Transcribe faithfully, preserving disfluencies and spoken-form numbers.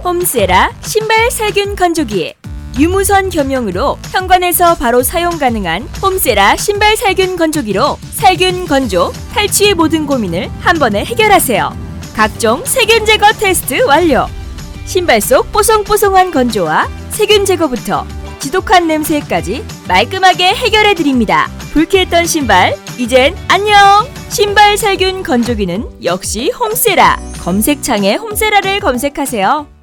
홈세라 신발 살균 건조기. 유무선 겸용으로 현관에서 바로 사용 가능한 홈세라 신발 살균 건조기로 살균, 건조, 탈취의 모든 고민을 한 번에 해결하세요. 각종 세균 제거 테스트 완료. 신발 속 뽀송뽀송한 건조와 세균 제거부터 지독한 냄새까지 말끔하게 해결해드립니다. 불쾌했던 신발, 이젠 안녕! 신발 살균 건조기는 역시 홈세라. 검색창에 홈세라를 검색하세요.